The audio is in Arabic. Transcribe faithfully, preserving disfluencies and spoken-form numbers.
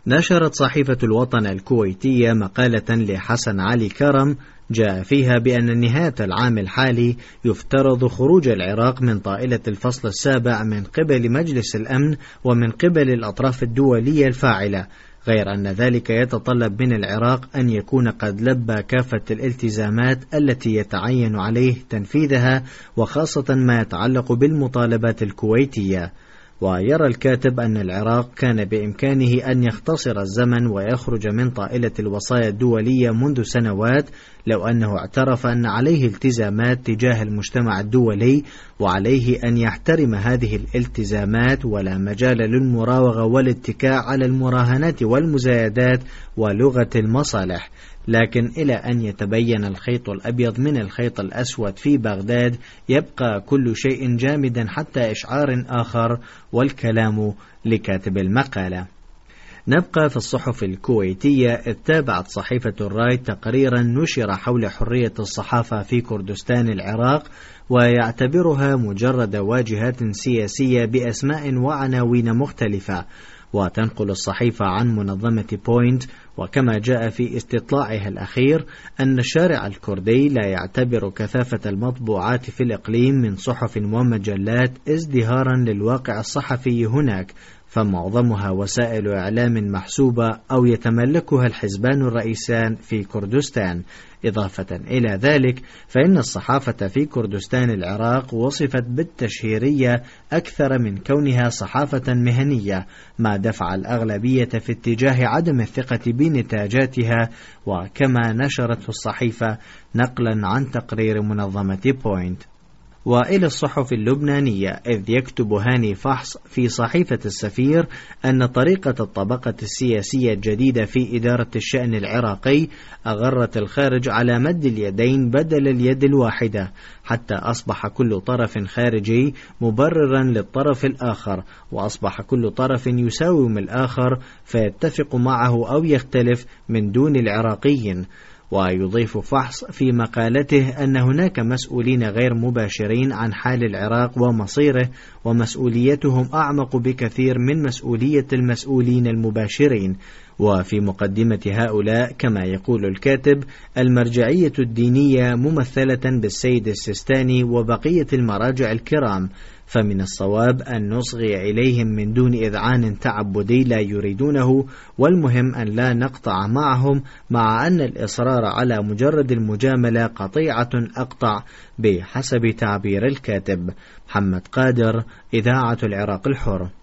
نشرت صحيفة الوطن الكويتية مقالة لحسن علي كرم جاء فيها بأن نهاية العام الحالي يفترض خروج العراق من طائلة الفصل السابع من قبل مجلس الأمن ومن قبل الأطراف الدولية الفاعلة، غير أن ذلك يتطلب من العراق أن يكون قد لبى كافة الالتزامات التي يتعين عليه تنفيذها، وخاصة ما يتعلق بالمطالبات الكويتية. ويرى الكاتب أن العراق كان بإمكانه أن يختصر الزمن ويخرج من طائلة الوصايا الدولية منذ سنوات، لو أنه اعترف أن عليه التزامات تجاه المجتمع الدولي، وعليه أن يحترم هذه الالتزامات، ولا مجال للمراوغة والاتكاء على المراهنات والمزايدات ولغة المصالح. لكن إلى أن يتبين الخيط الأبيض من الخيط الأسود في بغداد يبقى كل شيء جامدا حتى إشعار آخر، والكلام لكاتب المقالة. نبقى في الصحف الكويتية، إذ تابعت صحيفة الراي تقريرا نشر حول حرية الصحافة في كردستان العراق، ويعتبرها مجرد واجهات سياسية بأسماء وعناوين مختلفة. وتنقل الصحيفة عن منظمة بوينت، وكما جاء في استطلاعها الأخير، أن الشارع الكردي لا يعتبر كثافة المطبوعات في الإقليم من صحف ومجلات ازدهارا للواقع الصحفي هناك، فمعظمها وسائل إعلام محسوبة أو يتملكها الحزبان الرئيسان في كردستان. إضافة إلى ذلك، فإن الصحافة في كردستان العراق وصفت بالتشهيرية أكثر من كونها صحافة مهنية، ما دفع الأغلبية في اتجاه عدم الثقة بنتاجاتها، وكما نشرته الصحيفة نقلا عن تقرير منظمة بوينت. وإلى الصحف اللبنانية، إذ يكتب هاني فحص في صحيفة السفير أن طريقة الطبقة السياسية الجديدة في إدارة الشأن العراقي أغرت الخارج على مد اليدين بدل اليد الواحدة، حتى أصبح كل طرف خارجي مبررا للطرف الآخر، وأصبح كل طرف يساوم الآخر فيتفق معه أو يختلف من دون العراقيين. ويضيف فحص في مقالته أن هناك مسؤولين غير مباشرين عن حال العراق ومصيره، ومسؤوليتهم أعمق بكثير من مسؤولية المسؤولين المباشرين. وفي مقدمة هؤلاء، كما يقول الكاتب، المرجعية الدينية ممثلة بالسيد السيستاني وبقية المراجع الكرام، فمن الصواب أن نصغي إليهم من دون إذعان تعبدي لا يريدونه، والمهم أن لا نقطع معهم، مع أن الإصرار على مجرد المجاملة قطيعة أقطع، بحسب تعبير الكاتب. محمد قادر، إذاعة العراق الحر.